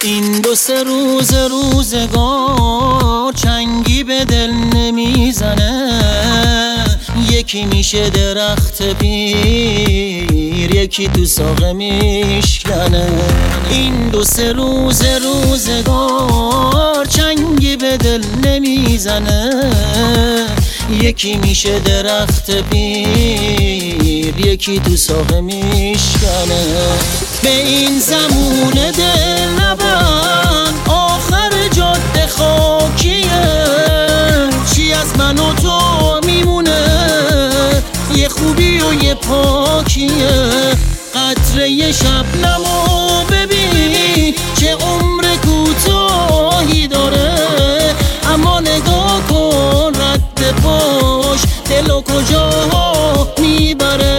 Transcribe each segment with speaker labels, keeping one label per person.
Speaker 1: این دو سه روز روزگار چنگی به دل نمیزنه، یکی میشه درخت پیر، یکی تو ساقه میشکنه. این دو سه روز روزگار چنگی به دل نمیزنه، یکی میشه درخت پیر، یکی تو ساقه میشکنه. به این زمون دل نبند آخر جاده خاکیه، چی از من و تو میمونه، یه خوبی و یه پاکیه. قطره شبنمو ببین چه عمر کوتاهی داره، اما نگاه کن رد پاش دلو کجا میبره.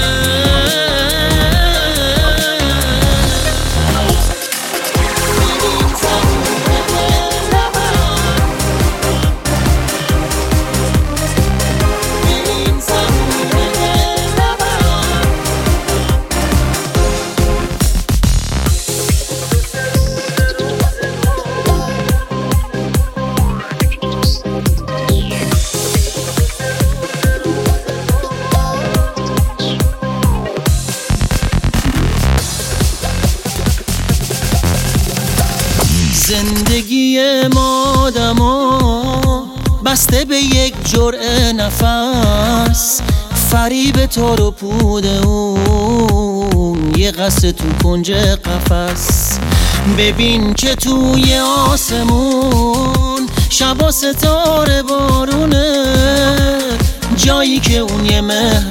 Speaker 1: زندگی ما آدما بسته به یک جرعه نفس، فریب تار و پود اون یه قصه تو کنج قفس. ببین که توی آسمون شبا ستاره بارونه، جایی که اون یه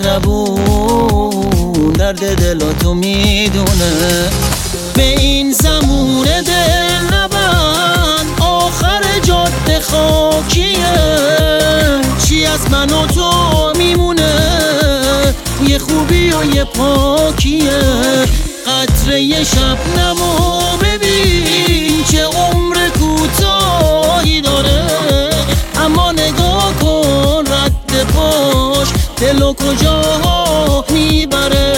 Speaker 1: مهربون درد دلاتو میدونه. به این زمون دل نبند آخر جاده خاکیه، چی از من و تو میمونه، یه خوبی و یه پاکیه. قطره شبنمو ببین چه عمر کوتاهی داره، اما نگاه کن رد پاش دلو کجا میبره.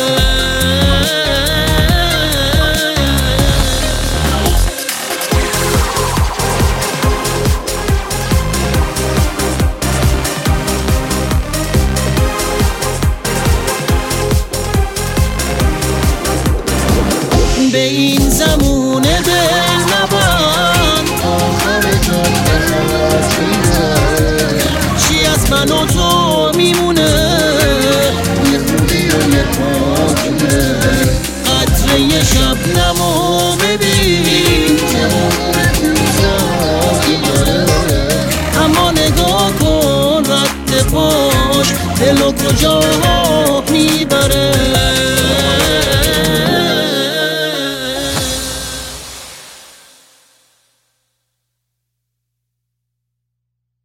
Speaker 1: به این زمون دل نبند آخر جاده خاکیه، چی از من و تو میمونه، یه خوبی و یه پاکیه. قطره شبنمو ببین چه عمر کوتاهی داره، اما نگاه کن رد پاش دلو کجا میبره.